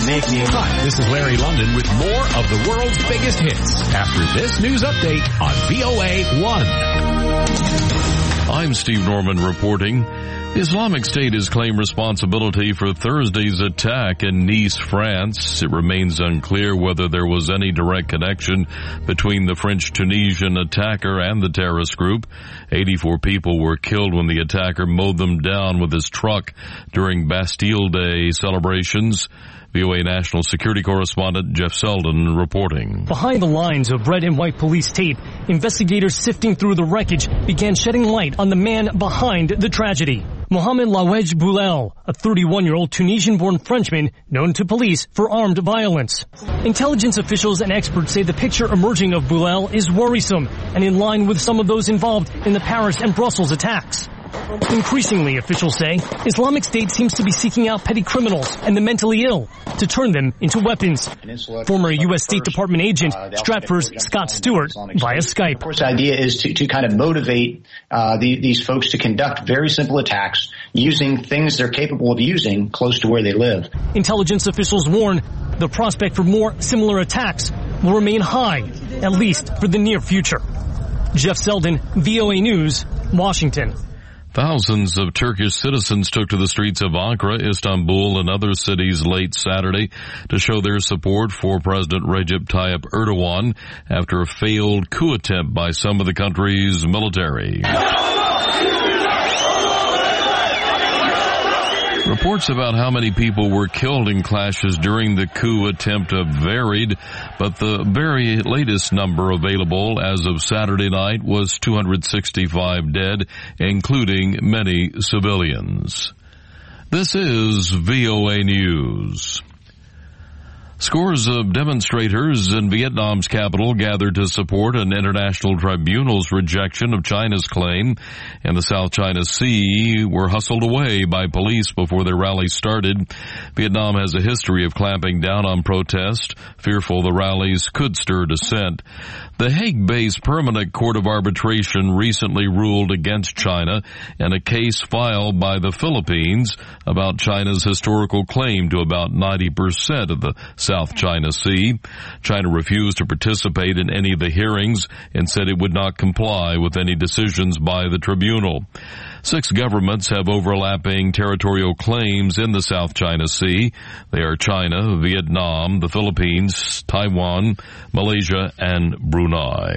make me. Hi, this is Larry London with more of the world's biggest hits after this news update on VOA 1. I'm Steve Norman reporting. Islamic State has claimed responsibility for Thursday's attack in Nice, France. It remains unclear whether there was any direct connection between the French-Tunisian attacker and the terrorist group. 84 people were killed when the attacker mowed them down with his truck during Bastille Day celebrations. VOA National Security Correspondent Jeff Selden reporting. Behind the lines of red and white police tape, investigators sifting through the wreckage began shedding light on the man behind the tragedy. Mohamed Lawej Boulel, a 31-year-old Tunisian-born Frenchman known to police for armed violence. Intelligence officials and experts say the picture emerging of Boulel is worrisome and in line with some of those involved in the Paris and Brussels attacks. Increasingly, officials say, Islamic State seems to be seeking out petty criminals and the mentally ill to turn them into weapons. Former U.S. State Department agent Stratford's Scott Stewart via Skype. Of course, the idea is to kind of motivate these folks to conduct very simple attacks using things they're capable of using close to where they live. Intelligence officials warn the prospect for more similar attacks will remain high, at least for the near future. Jeff Selden, VOA News, Washington. Thousands of Turkish citizens took to the streets of Ankara, Istanbul, and other cities late Saturday to show their support for President Recep Tayyip Erdogan after a failed coup attempt by some of the country's military. Reports about how many people were killed in clashes during the coup attempt have varied, but the very latest number available as of Saturday night was 265 dead, including many civilians. This is VOA News. Scores of demonstrators in Vietnam's capital gathered to support an international tribunal's rejection of China's claim in the South China Sea were hustled away by police before their rally started. Vietnam has a history of clamping down on protest, fearful the rallies could stir dissent. The Hague-based Permanent Court of Arbitration recently ruled against China in a case filed by the Philippines about China's historical claim to about 90% of the South China Sea. China refused to participate in any of the hearings and said it would not comply with any decisions by the tribunal. 6 governments have overlapping territorial claims in the South China Sea. They are China, Vietnam, the Philippines, Taiwan, Malaysia, and Brunei.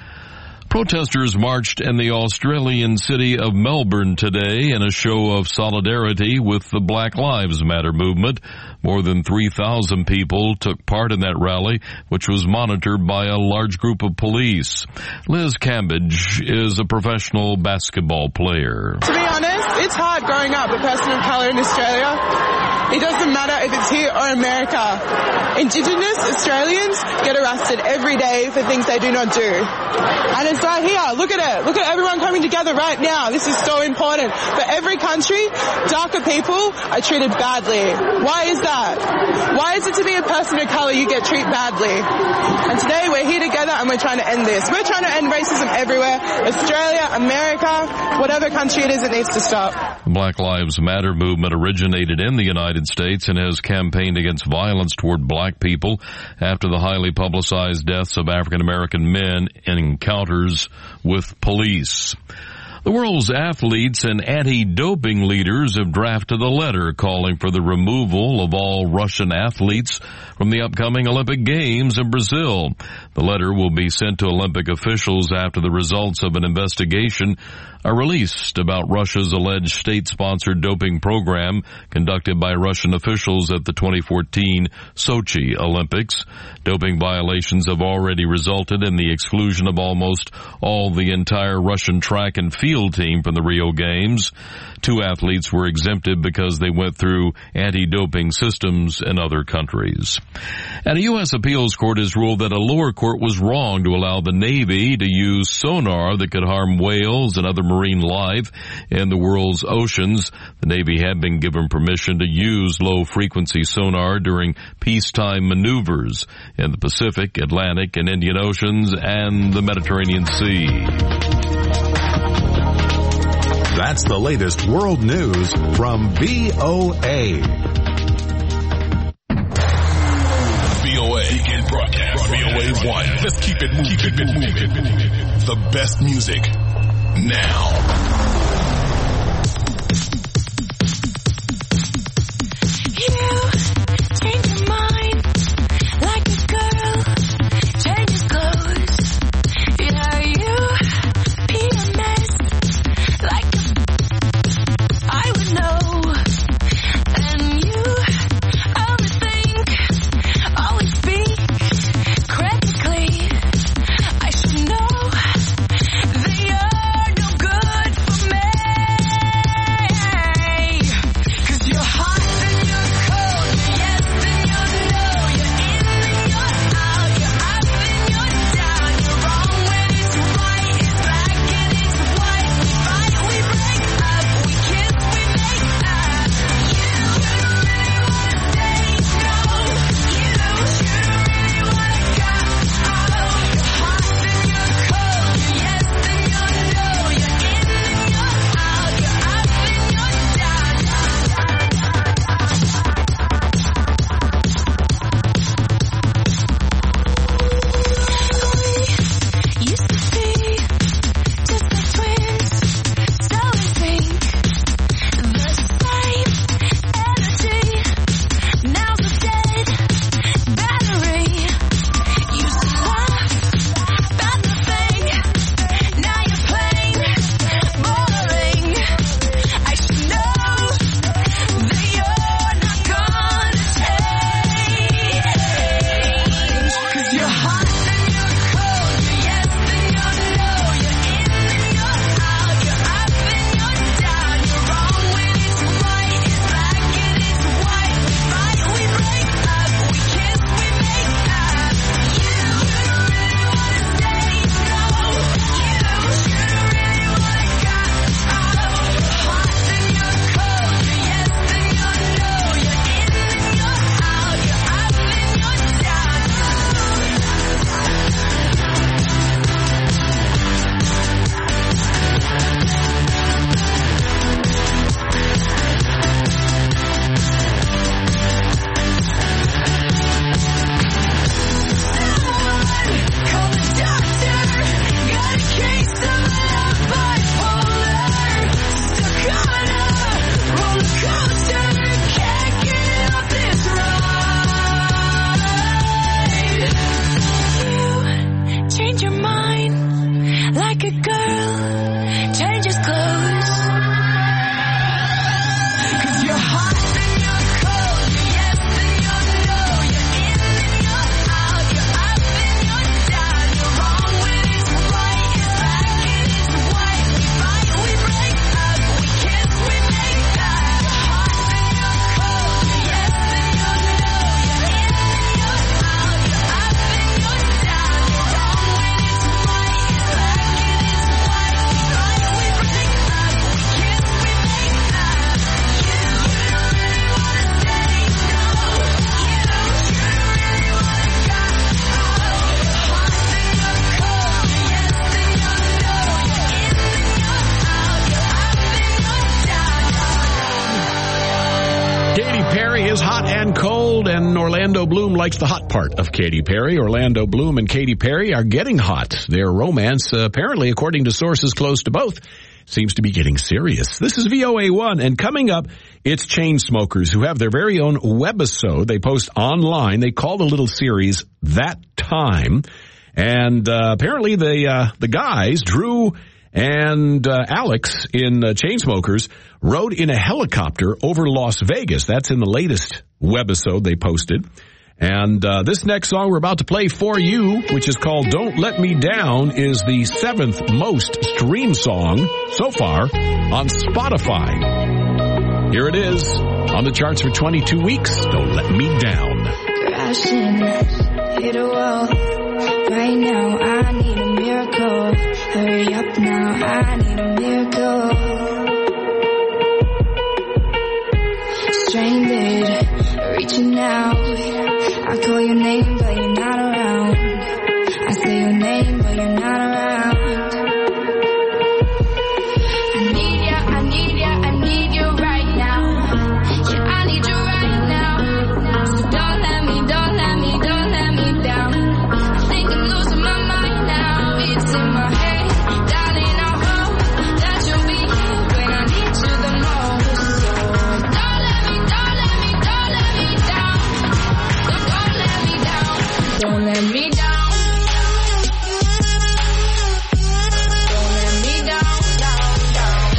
Protesters marched in the Australian city of Melbourne today in a show of solidarity with the Black Lives Matter movement. More than 3,000 people took part in that rally, which was monitored by a large group of police. Liz Cambridge is a professional basketball player. To be honest, it's hard growing up a person of colour in Australia. It doesn't matter if it's here or America. Indigenous Australians get arrested every day for things they do not do. And it's right here. Look at it. Look at everyone coming together right now. This is so important. For every country, darker people are treated badly. Why is that? Why is it to be a person of colour you get treated badly? And today we're here together and we're trying to end this. We're trying to end racism everywhere. Australia, America, whatever country it is, it needs to stop. The Black Lives Matter movement originated in the United States and has campaigned against violence toward black people after the highly publicized deaths of African American men in encounters with police. The world's athletes and anti-doping leaders have drafted a letter calling for the removal of all Russian athletes from the upcoming Olympic Games in Brazil. The letter will be sent to Olympic officials after the results of an investigation are released about Russia's alleged state-sponsored doping program conducted by Russian officials at the 2014 Sochi Olympics. Doping violations have already resulted in the exclusion of almost all the entire Russian track and field team from the Rio Games. 2 athletes were exempted because they went through anti-doping systems in other countries. And a U.S. appeals court has ruled that a lower court was wrong to allow the Navy to use sonar that could harm whales and other marine life in the world's oceans. The Navy had been given permission to use low-frequency sonar during peacetime maneuvers in the Pacific, Atlantic, and Indian Oceans and the Mediterranean Sea. That's the latest world news from VOA. Weekend broadcast. VOA1. Let's keep it moving. The best music now. Orlando Bloom likes the hot part of Katy Perry. Orlando Bloom and Katy Perry are getting hot. Their romance, apparently, according to sources close to both, seems to be getting serious. This is VOA1, and coming up, it's Chainsmokers, who have their very own webisode they post online. They call the little series That Time. And apparently the guys, Drew and Alex in Chainsmokers, rode in a helicopter over Las Vegas. That's in the latest webisode they posted. And this next song we're about to play for you, which is called Don't Let Me Down, is the 7th most streamed song so far on Spotify. Here it is on the charts for 22 weeks. Don't Let Me Down. Crashing, hit a wall. Right now I need a miracle. Hurry up now, I need a miracle. Stranded, reaching out. I call your name, but you're not around. I say your name, but you're not around. I need ya, I need ya, I need you right now. Yeah, I need you right now. So don't let me, don't let me, don't let me Don't let me down. Don't let me down, down, down.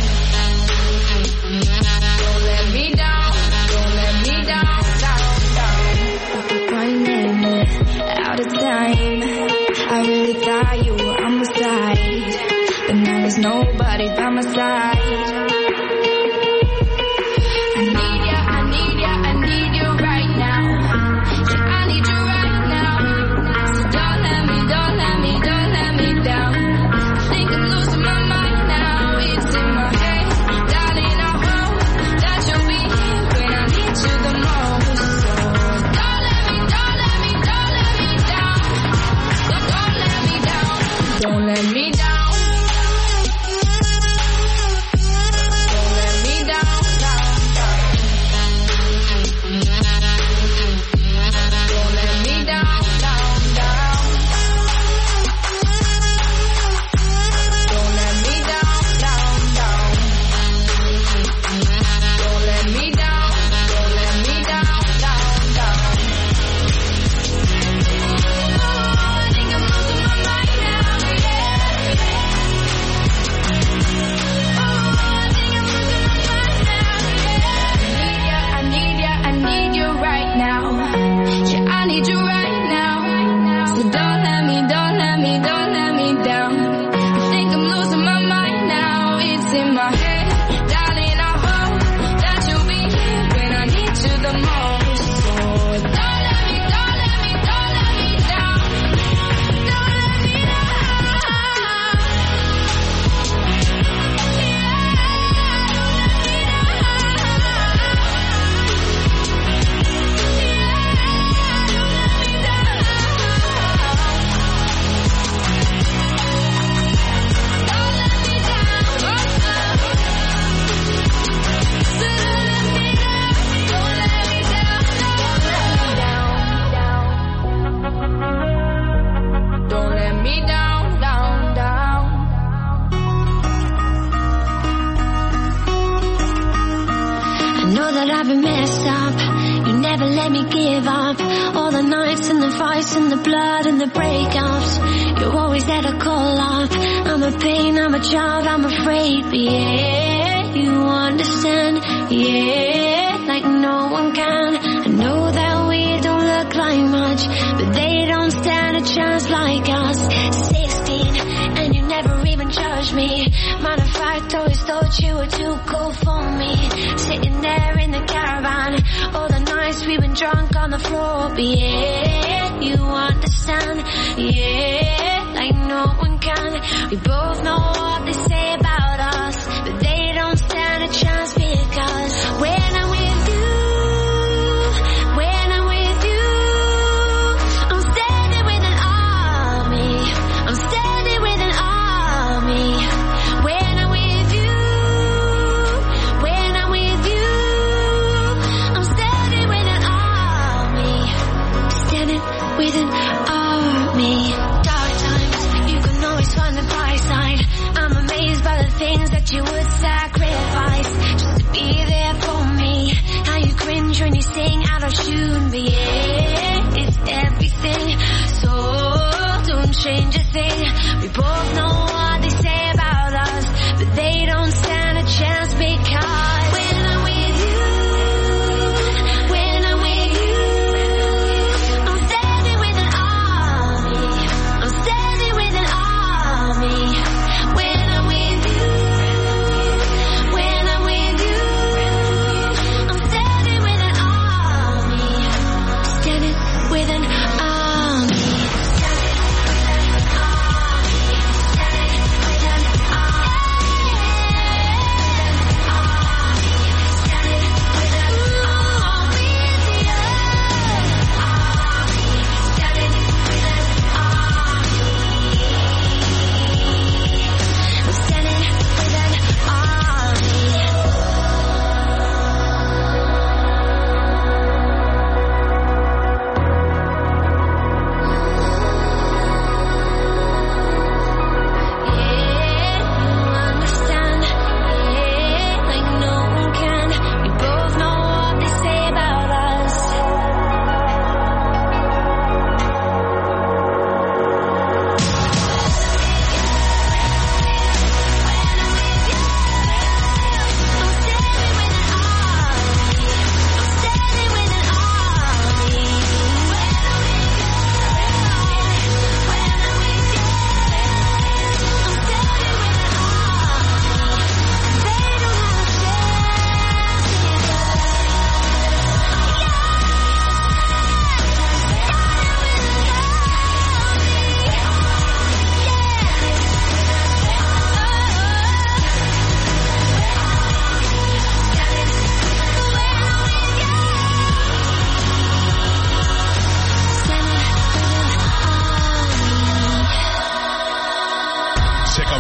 Don't let me down. Don't let me down, down, down. Running out of time. I really thought you were on my side, but now there's nobody by my side. I need ya, I need ya, I need you right now. Yeah, I need you right now. So don't let me, don't let me, don't let me down. I think I'm losing my mind now. It's in my head, darling, I hope that you'll be here when I need you the most. So don't let me, don't let me, don't let me down. So don't let me down. Don't let me down.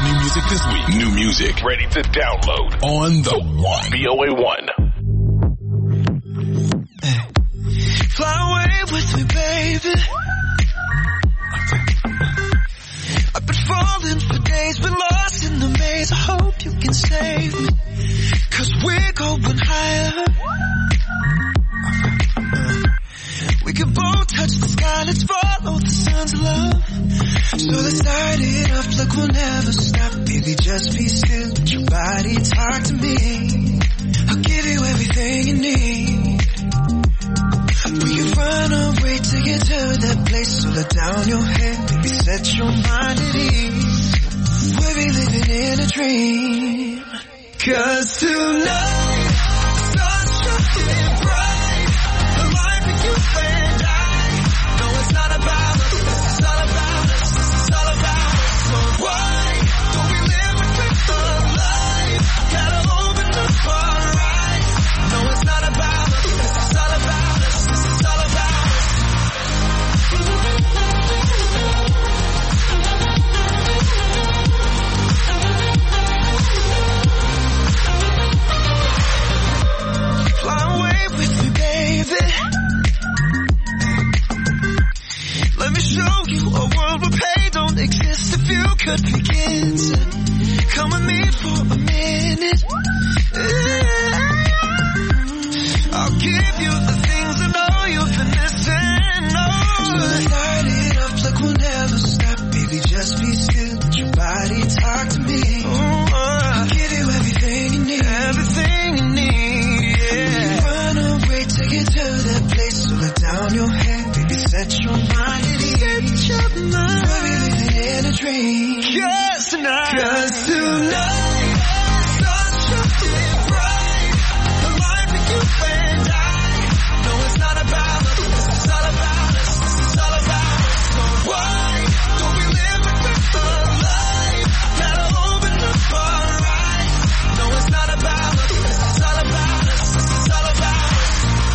All new music this week. New music ready to download on the One. VOA1. Fly away with me, baby. I've been falling for days, been lost in the maze. I hope you can save me, 'cause we're going higher. We can both touch the sky, let's follow the sun's love. So let's light it up like we'll never stop. Baby, just be still, let your body talk to me. I'll give you everything you need. We can run away to get to that place. So let down your head, baby, set your mind at ease. We'll be living in a dream. 'Cause tonight, the sun's shining bright. The life of you and I. No, it's not about us, it's all about us, it's all about us. So why don't we live with the life? Gotta open up our eyes. No, it's not about us, it's all about us, it's all about us. Fly away with me, baby. Let me show you a world where pain don't exist. If you could begin to come with me for a minute, I'll give you the things I know you've been missing. So let's light it up like we'll never stop. Baby, just be still, let your body talk to me. I'll give you everything you need. Everything you need, yeah. Run away to get to that place. So let down your head, baby, set your mind at ease. Set your mind. We'll be living in a dream. 'Cause tonight, sun's shining bright. The life of you and I. No, it's not about us, it's all about us, it's all about us. So why don't we live with the life? Gotta open up our eyes. No, it's not about us, it's all about us, it's all about us.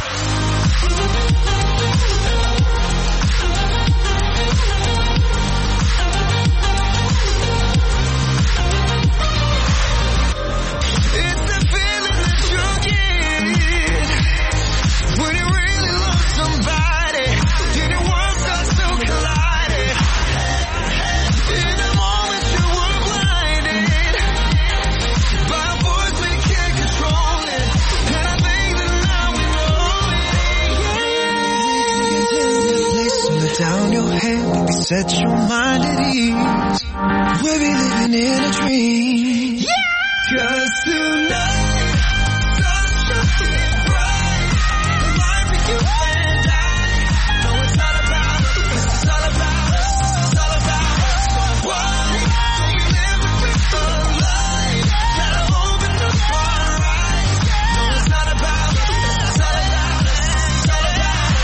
It's the feeling that you get when you really love somebody, and your world starts to collide. In the moment you were blinded by a voice we can't control it, and I think that now we know it. So let down your head, baby, set your mind at ease. We'll be living in a dream. 'Cause tonight, sun's shining bright. The life of you and I. No, it's not about us, it's all about us, it's all about us. So why don't we live with the life? Gotta open up our eyes. No, it's not about us, it's all about us, it's all about us.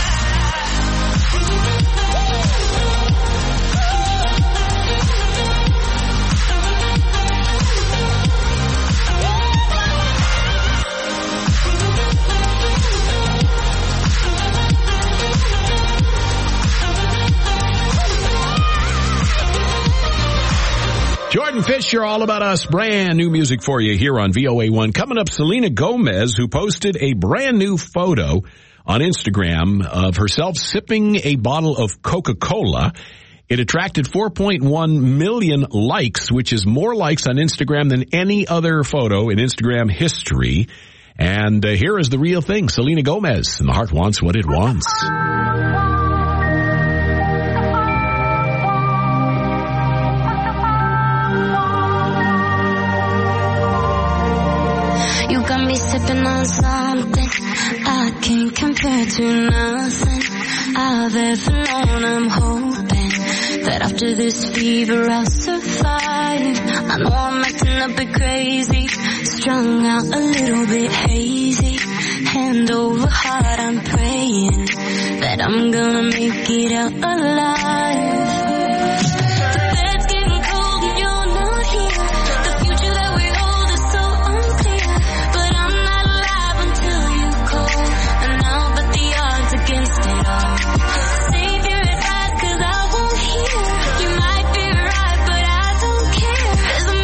Jordan Fisher, All About Us, brand new music for you here on VOA1. Coming up, Selena Gomez, who posted a brand new photo on Instagram of herself sipping a bottle of Coca-Cola. It attracted 4.1 million likes, which is more likes on Instagram than any other photo in Instagram history. And here is the real thing, Selena Gomez, and the heart wants what it wants. You got me sipping on something I can't compare to nothing I've ever known. I'm hoping that after this fever I'll survive. I know I'm acting a bit crazy, strung out a little bit hazy. Hand over heart, I'm praying that I'm gonna make it out alive. Save your advice, 'cause I won't hear. You might be right, but I don't care. There's a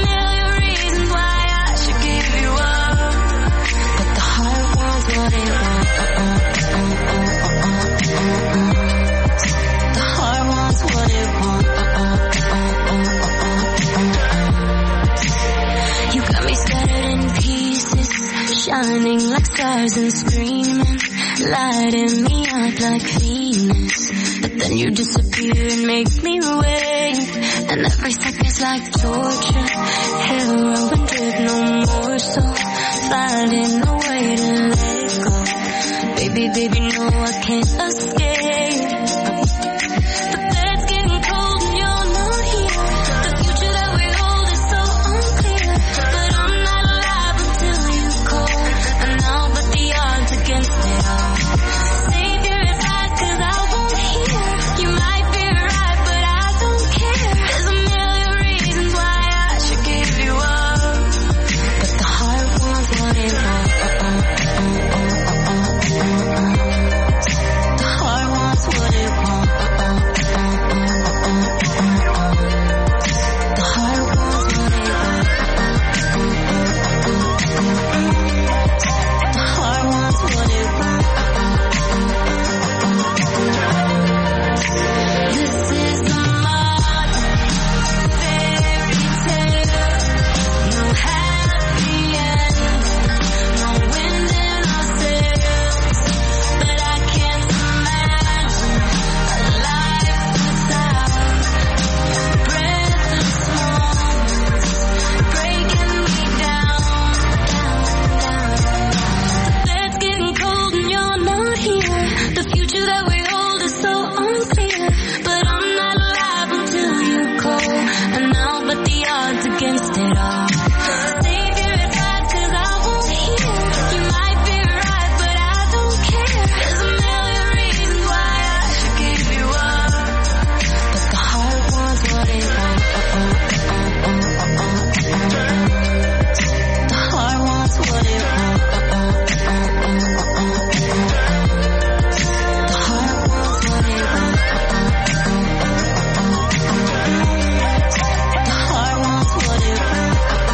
stars and screaming, lighting me up like Venus. But then you disappear and make me wait, and every second's like torture. Heroin drip, no more, so finding a way to let go. Baby, baby, no, I can't escape. The bed's getting cold and you're not here. The future that we hold is so unclear, but I'm not alive until you call, and I'll bet the odds against it all. Save your advice, 'cause I won't hear. You might be right, but I don't care. There's a million reasons why I should give you up, but the heart wants what it wants. The heart wants what it wants. The heart wants what it wants. The heart wants what it wants. This is the modern fairy tale. No happy ending, no wind in our sails. But I can't imagine a life without breathless moments breaking me down. The bed's getting cold and you're not here. The future that we hold is so unclear, but I'm not alive until you call, and I'll bet the odds against it all. Save your advice, 'cause I won't hear. You might be right, but I don't care. There's a million reasons why I should give you up, but the heart wants what it wants. The heart wants what it wants. The heart wants what it wants. The heart wants what it wants.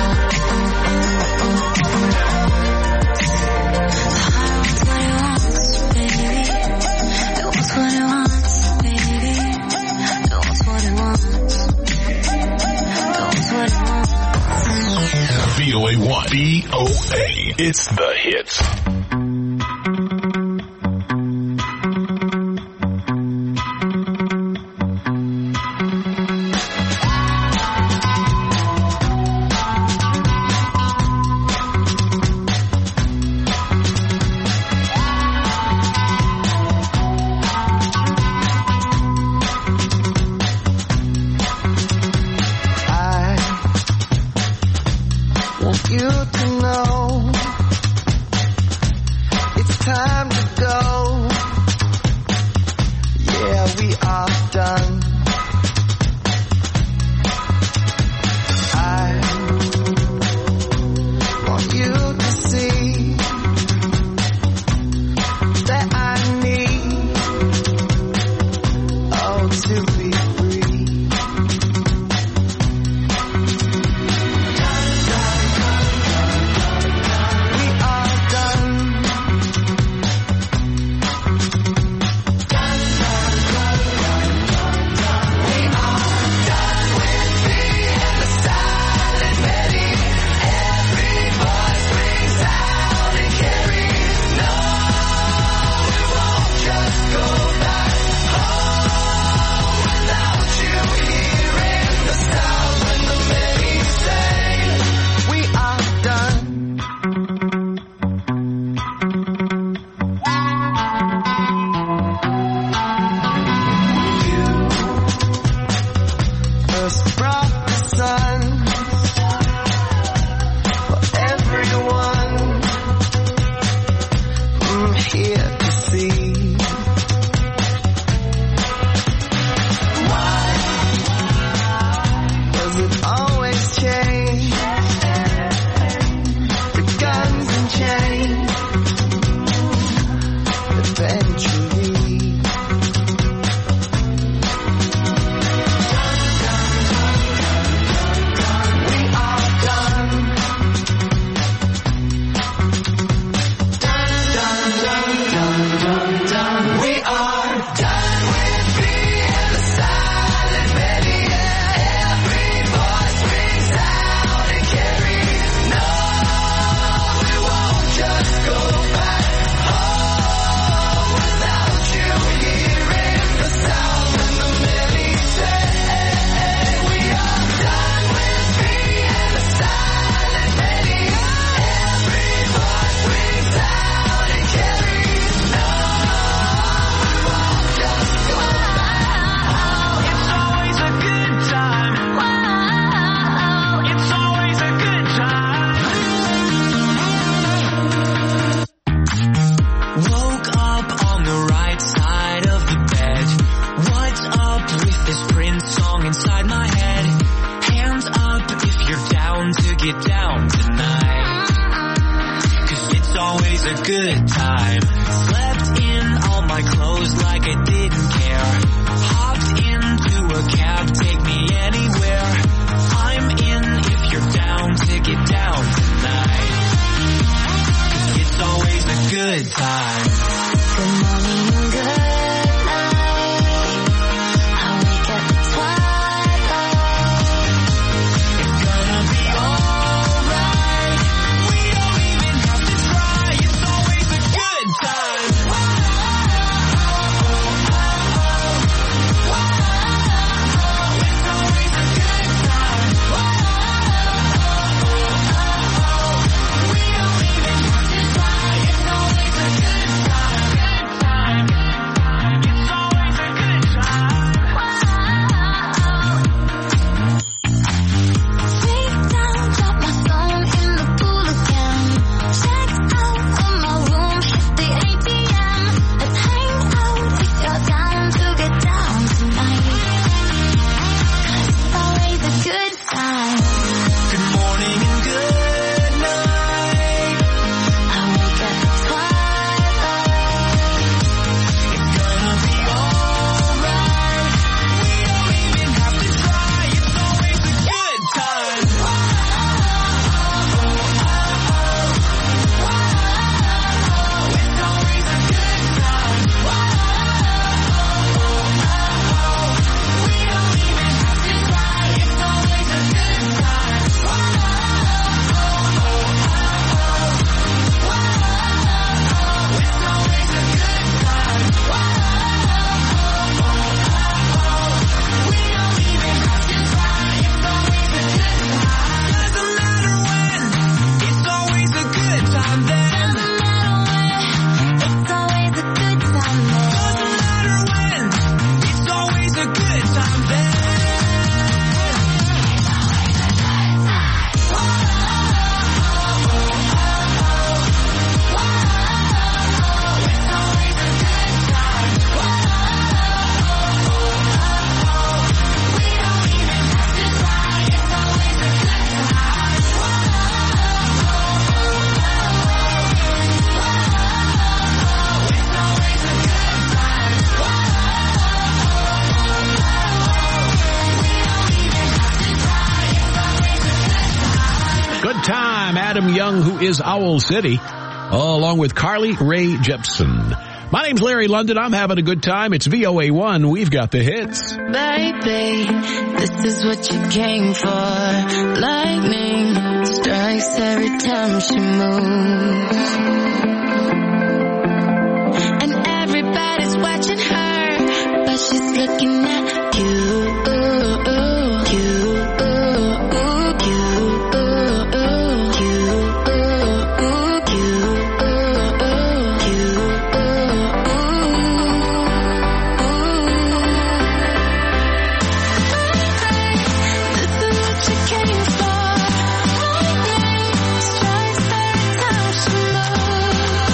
The heart wants what it wants, baby. It wants what it wants, baby. It wants what it wants. It wants what it wants. VOA1. VOA. It's the hits. I want you to know it's time to go. Yeah, we are done. I want you to see that I need, oh, to be free. We are done. get down tonight. 'Cause it's always a good time. Slept in all my clothes like I didn't care. Hopped into a cab, take me anywhere. I'm in if you're down to get down tonight. 'Cause it's always a good time. Good morning and good night. I wake up at twilight. It's gonna be alright. We don't even have to try. It's always a good time. It's always a good time. We don't even have to try. It's always a good time. It's always a good time. Break down, drop my phone in the pool again. Check out of my room, hit the 8 p.m. Let's hang out if you're down to get down tonight. 'Cause it's always a good time. Good morning and good night. I wake up at twilight. It's gonna be alright. We don't even have to try. It's always a good time. It's always a good time. We don't even have to try. It's always a good time. It's always a good time. We don't even have to try. It's always a good time. Doesn't matter when. It's always a good time then. Doesn't matter when, it's always a good time then. Doesn't matter when. It's always a good time then. Good time, Adam Young, who is Owl City, along with Carly Rae Jepsen. My name's Larry London. I'm having a good time. It's VOA1. We've got the hits. Baby, this is what you came for. Lightning strikes every time she moves. And everybody's watching her, but she's looking at you. Strikes every time she moves.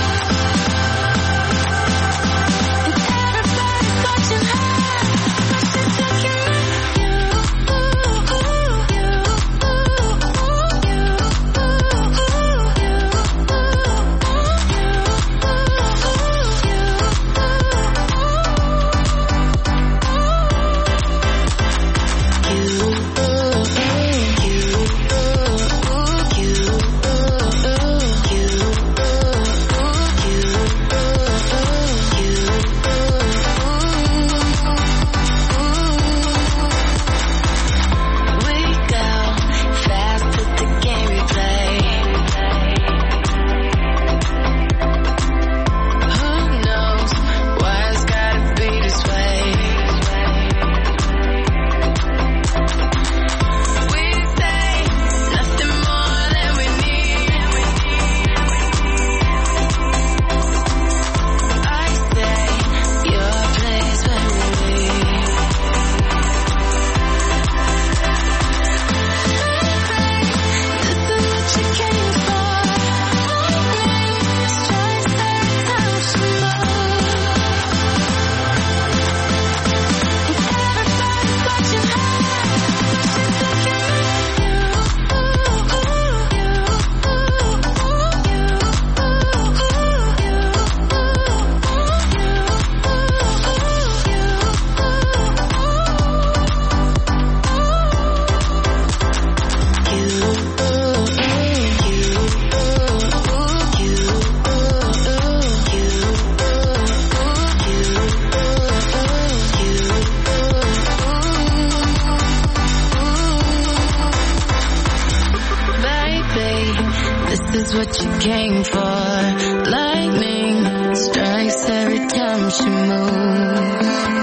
is what you came for. Lightning strikes every time she moves.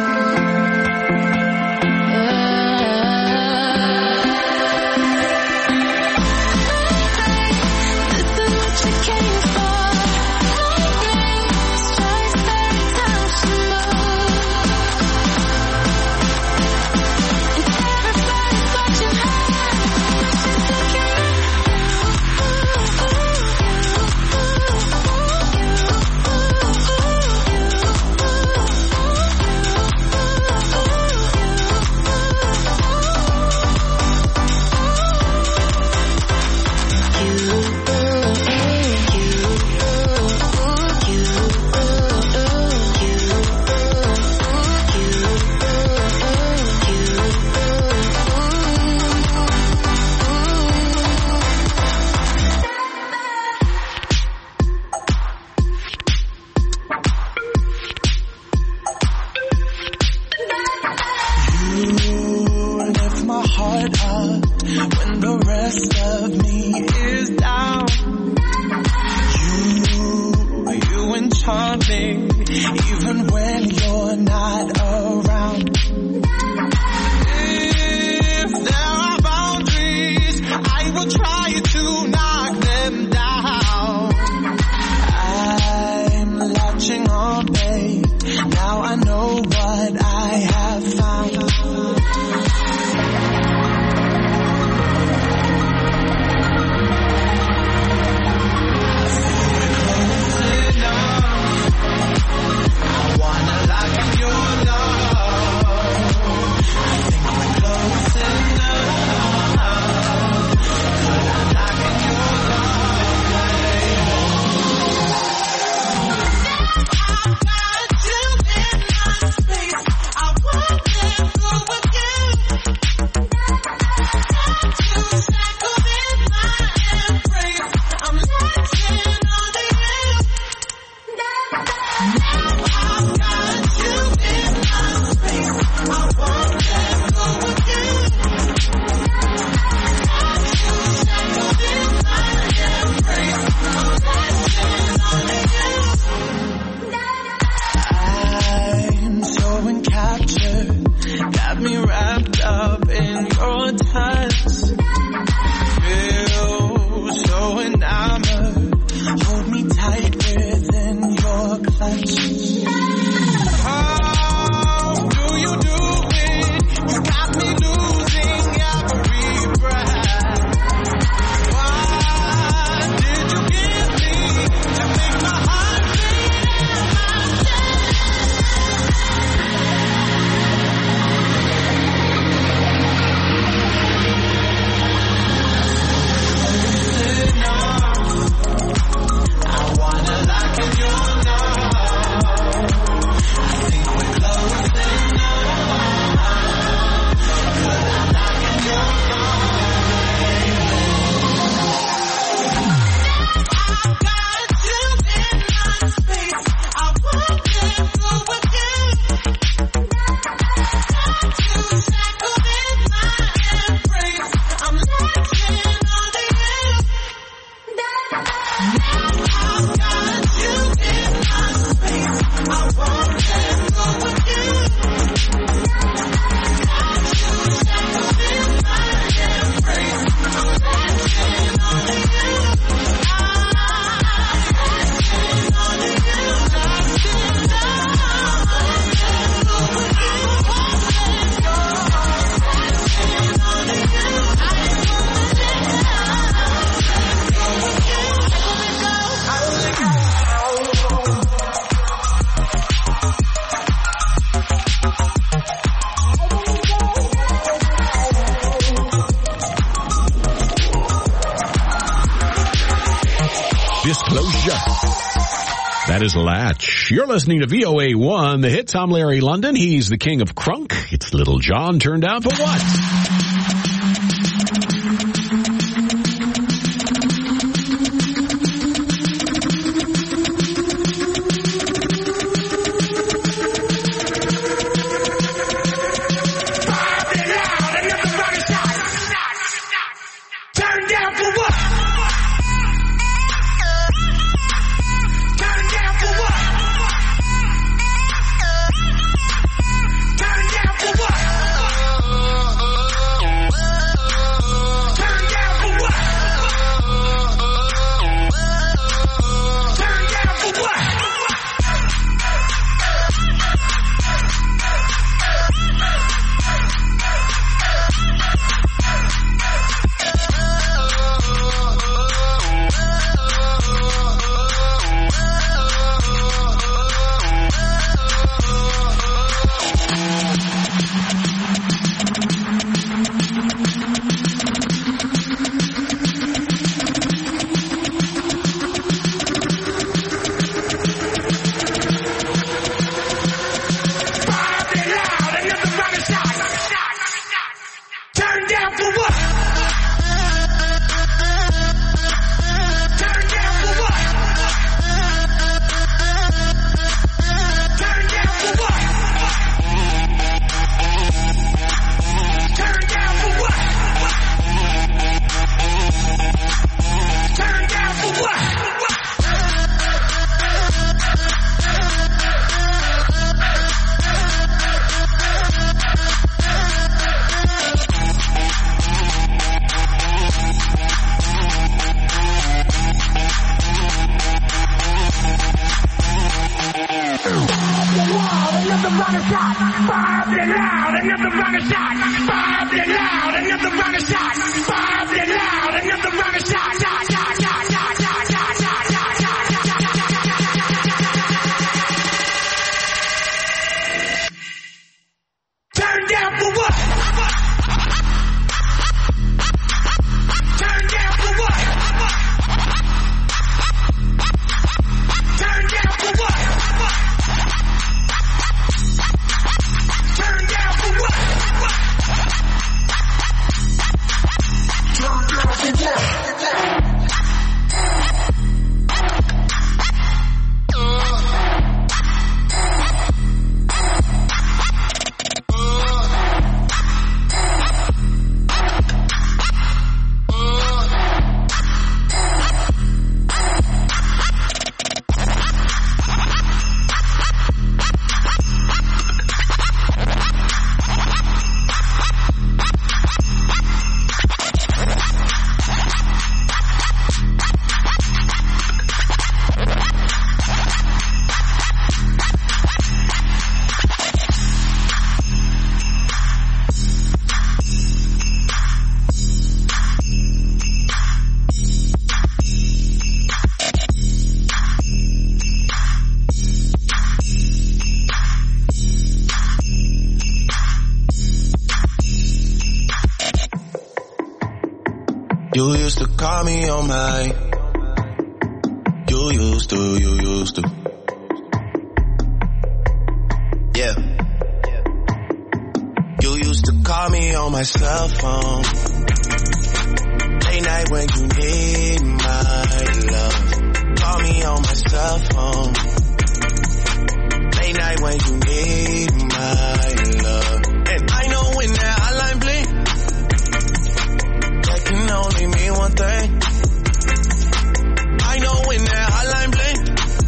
That is Latch. You're listening to VOA1, the hits. I'm Larry London. He's the king of crunk. It's Little John turned down for what? Turn down for what? shot. Fire up and loud, another rocket shot. Fire up and loud, another rocket shot. Fire up and loud, another rocket shot. Turn down for what? Turn down for what? Turn down for what? Turn down for what? Turn down for what? You used to call me on my. You used to. Yeah. You used to call me on my cell phone. Late night when you need my love. Call me on my cell phone. Late night when you need my love. And I know when that hotline blink, that can only mean one thing. I know when that hotline blink,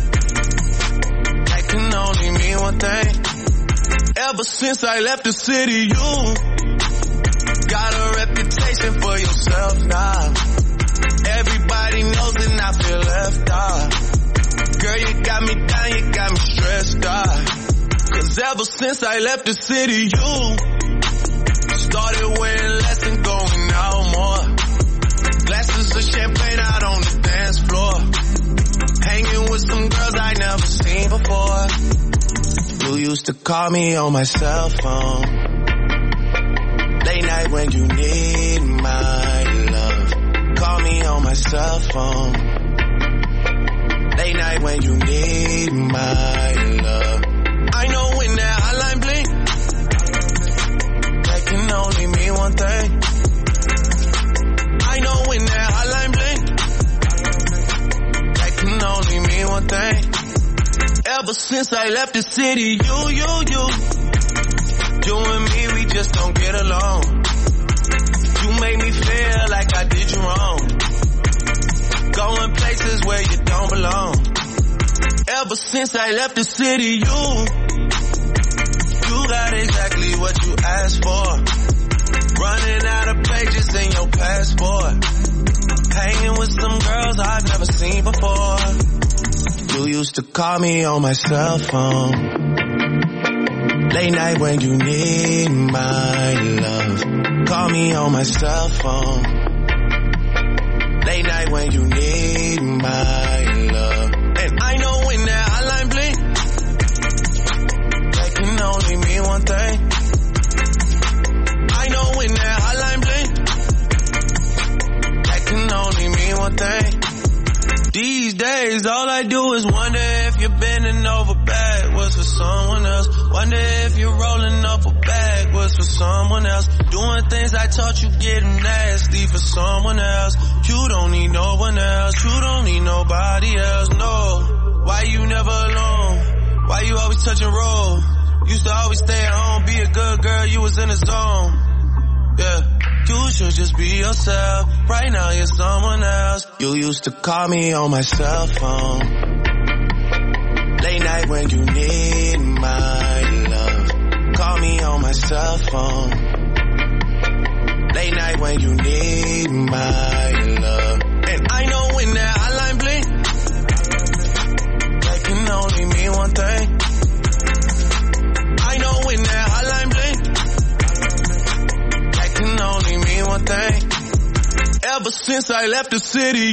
that can only mean one thing. Ever since I left the city, you got a reputation for yourself now. Everybody knows and I feel left out. Girl, you got me down, you got me stressed out. Cause ever since I left the city, you started wearing less and going out more. Glasses of champagne out on the dance floor. Hanging with some girls I never seen before. You used to call me on my cell phone. Late night when you need my love. Call me on my cell phone. Late night when you need my love. I know when that hotline blink, that can only mean one thing. I know when that hotline blink, that can only mean one thing. Ever since I left the city, you and me, we just don't get along. You make me feel like I did you wrong. Going places where you don't belong. Ever since I left the city, you got exactly what you asked for. Running out of pages in your passport. Hanging with some girls I've never seen before. You used to call me on my cell phone. Late night when you need my love. Call me on my cell phone. Late night when you need my love. And I know when that hotline blink, that can only mean one thing. I know when that hotline blink, that can only mean one thing. These days, all I do is wonder if you're bending over backwards for someone else. Wonder if you're rolling up a backwards for someone else. Doing things I taught you getting nasty for someone else. You don't need no one else. You don't need nobody else, no. Why you never alone? Why you always touching roll? Used to always stay at home, be a good girl, you was in the zone. Yeah. You should just be yourself. Right now you're someone else. You used to call me on my cell phone. Late night when you need my love. Call me on my cell phone. Late night when you need my love. And I know when that hotline blink, that can only mean one thing. I know since I left the city.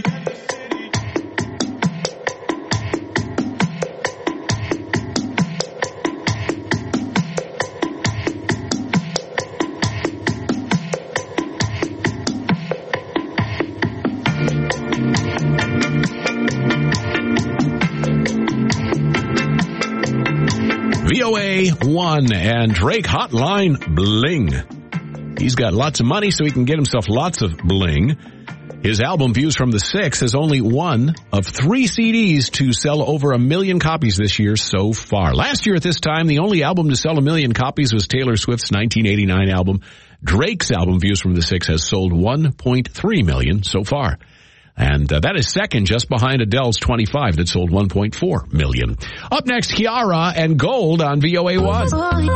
VOA1 and Drake Hotline Bling. He's got lots of money so he can get himself lots of bling. His album Views from the Six has only one of 3 CDs to sell over 1 million copies this year so far. Last year at this time, the only album to sell 1 million copies was Taylor Swift's 1989 album. Drake's album Views from the Six has sold 1.3 million so far. And that is second just behind Adele's 25 that sold 1.4 million. Up next, Kiara and Gold on VOA1.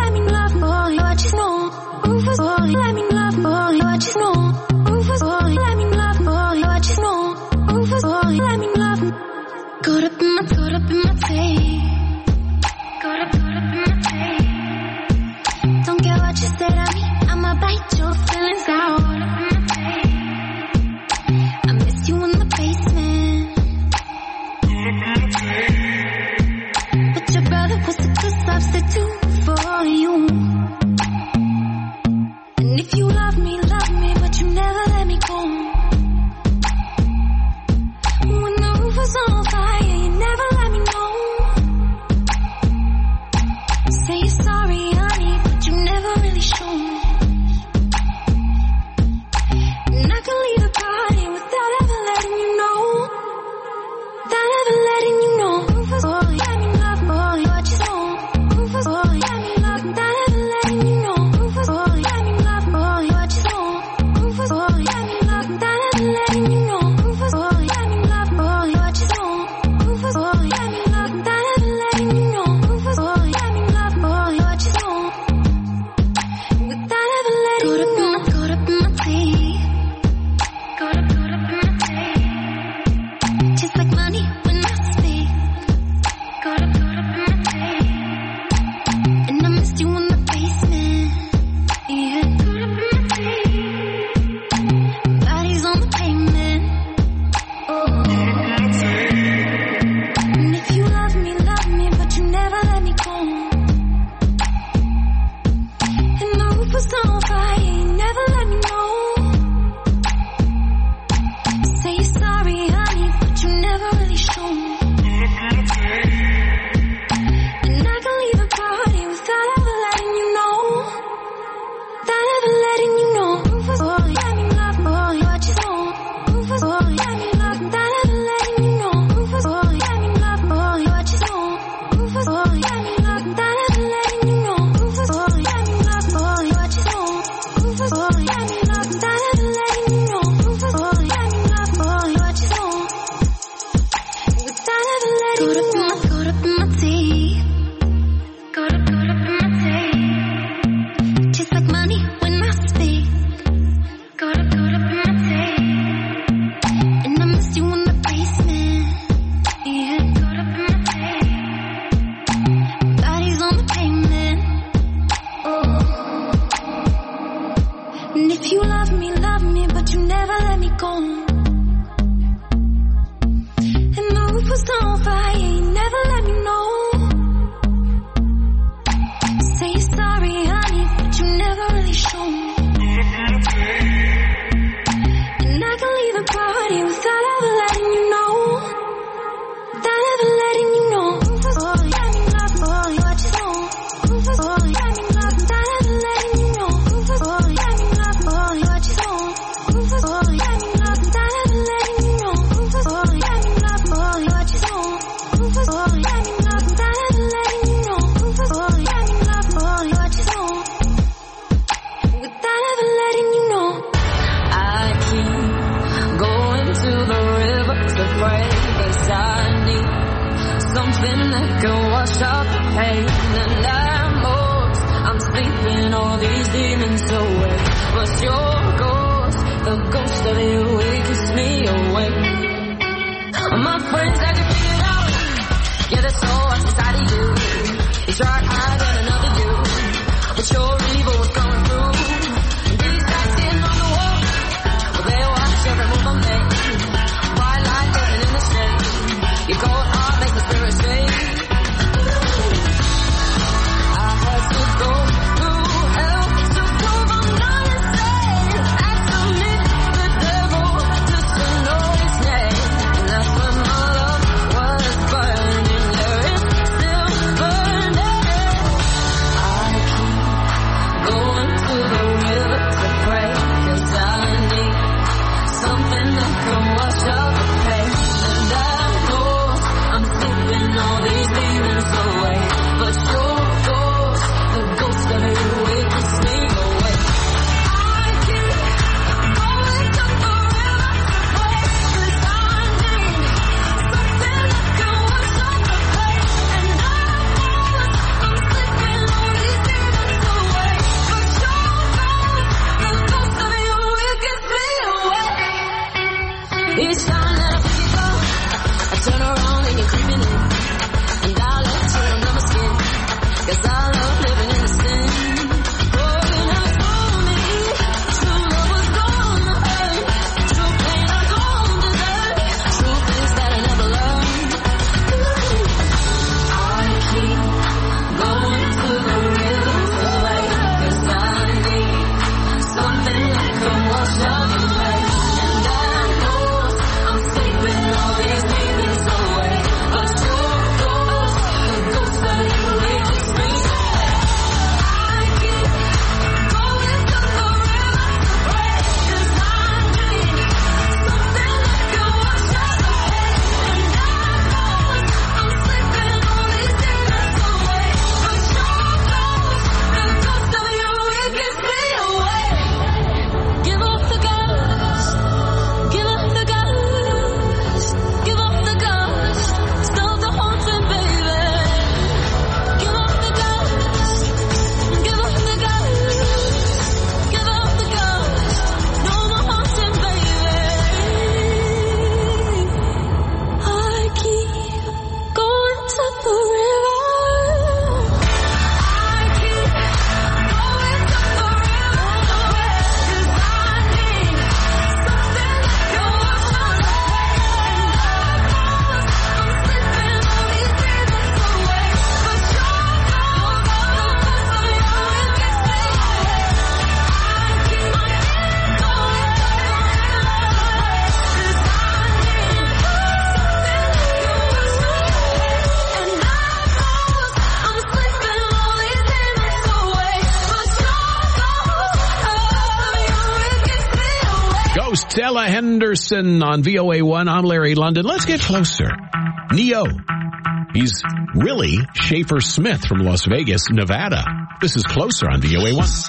Don't care what you said at me, I'ma bite your feelings out. I miss you in the basement, but your brother was a good substitute for you. And if you love me, but you never let me go. When the roof was on fire, you never let me know. Say you're sorry, honey, but you never really show me. And I can leave the party without ever letting you know. Without ever letting you know. Rufus boy, let me love boy, what you know. Rufus boy, let me love, without ever letting you know. Rufus boy, let me love boy, what you know. Rufus boy, let me love, without ever letting you know. Rufus boy, let me love boy, what you know. Rufus boy, let me love, without ever letting you know. Rufus boy, let me love boy, what you know. Without ever letting you know. Caught up in my teeth. Caught up in my teeth. Just like money when I speak. Caught up in my teeth. And I missed you in the basement. Yeah. Caught up in my teeth. Bodies on the pavement. Oh. And if you love me, but you never let me go. And the roof was on fire, you never let me know. Say you're sorry, honey, but you never really show me. And I can leave the party without ever letting you know. Without ever letting you know. Rufus boy, let me love boy, what you know. Rufus boy, let me love, without ever letting you know. Rufus boy, let me love boy, what you know. Rufus boy, let me love, without ever letting you know. Rufus boy, let me love boy, what you know. Rufus boy, let me love, without ever letting you know. Rufus boy, let me love boy, what you know. Without ever letting you know. Caught up in my teeth. Caught up in my teeth. Just like money when I speak. Caught up in my teeth. And I missed you in the basement. Yeah. Caught up in my teeth. Bodies on the pavement. Oh. And if you love me, but you never let me go. And the roof was on fire, you never let me know. Say you're sorry, honey, but you never really show me. And I can leave the party without ever letting you know. Without ever letting you know. Rufus boy, let me love boy, what you know. Rufus boy, let me love, without ever letting you know. Rufus boy, let me love boy, what you know. Rufus boy, let me love, without ever letting you know. Rufus boy, let me love boy, what you know. Rufus boy, let me love, without ever letting you know. Rufus boy, let me love boy, what you know. Without ever letting you know. I keep going to the river to pray, 'cause I need something that can wash out the pain. And I'm sleeping all these demons away. What's your ghost? The ghost of you, it keeps me awake. My friends had to figure it out. Yeah, there's so much inside of you. You tried hiding another you, but your evil was coming through. These guys sitting on the wall, well, they watch every move I make. hosts, Ella Henderson on VOA1. I'm Larry London. Let's get closer. Neo. He's really Schaefer Smith from Las Vegas, Nevada. This is Closer on VOA1.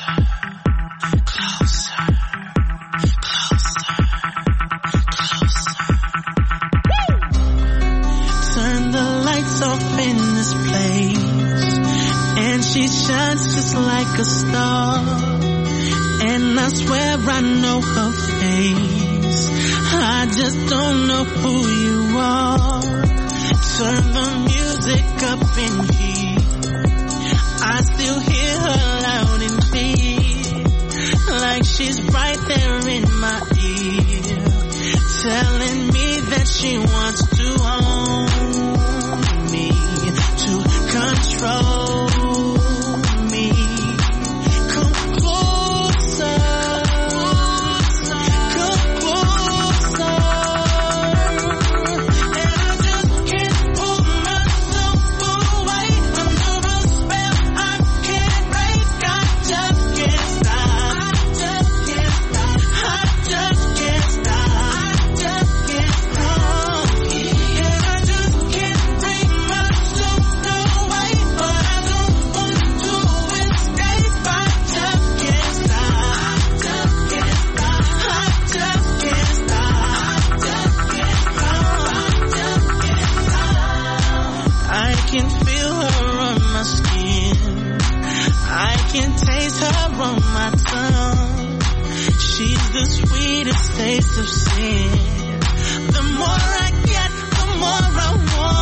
Turn the lights off in this place, and she shines just like a star. And I swear I know her face, I just don't know who you are. Turn the music up in here, I still hear her loud and clear, like she's right there in my ear, telling me that she wants to own me, to control me. Come closer, come closer, and I just can't pull myself away under a spell I can't break. I just can't stop, I just can't stop, I just can't stop, I just can't stop, and I just can't bring myself away, but I don't want to escape. I just can't stop, I just can't stop, I just can't stop, I just can't stop, I can feel her on my skin, I can taste her on my tongue. She's the sweetest taste of sin. The more I get, the more I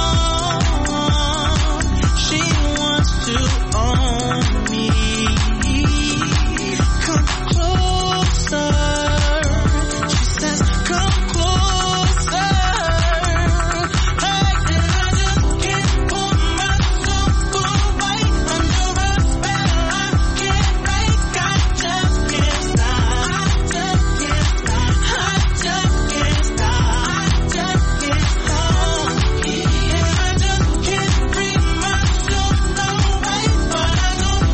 want. She wants to own me. Come closer. She says, come closer. Hey, and I just can't pull myself away under a spell I can't break. I just can't stop, I just can't stop, I just can't stop, I just can't stop, and I just can't bring myself away, but I don't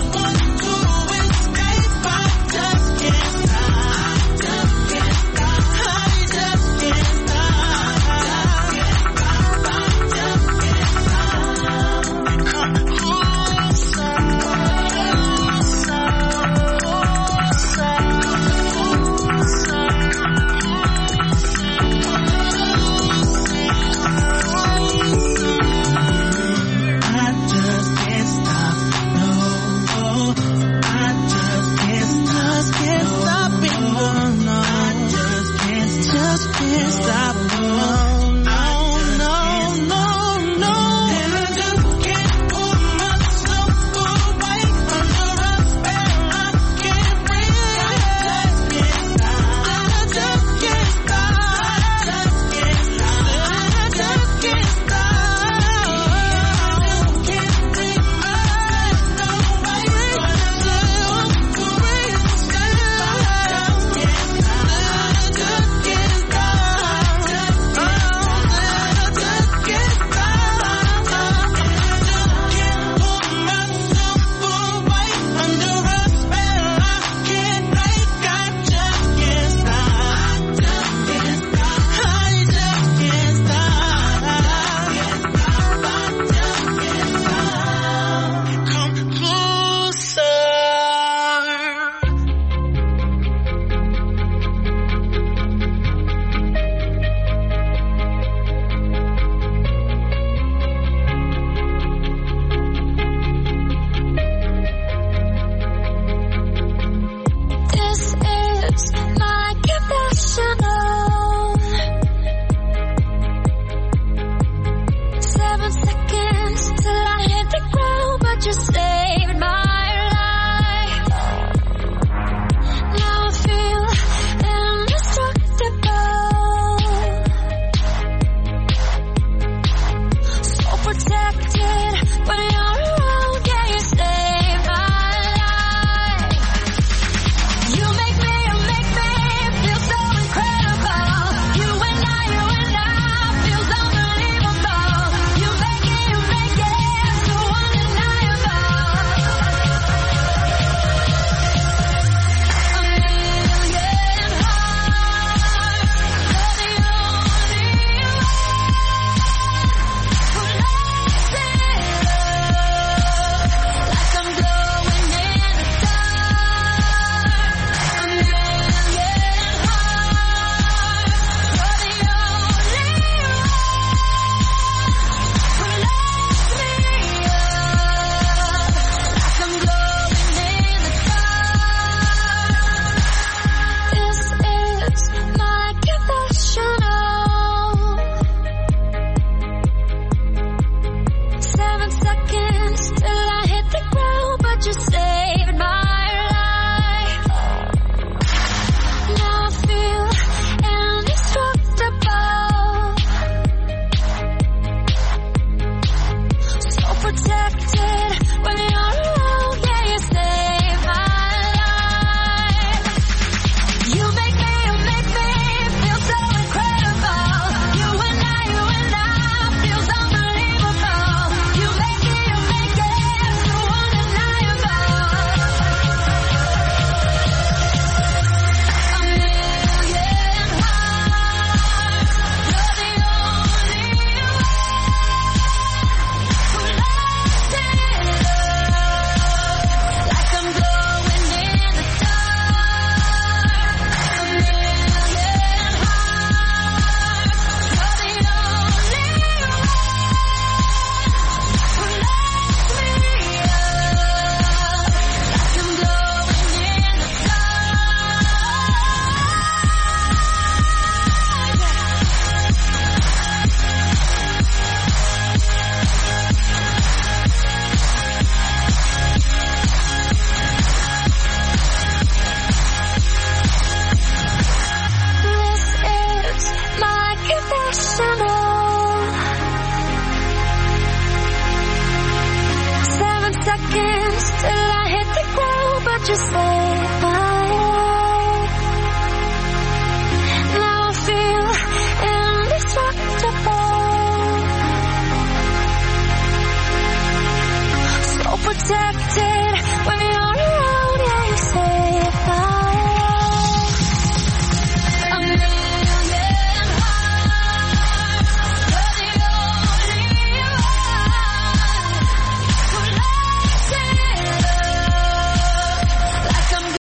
saved my life. Now I feel indestructible. So protect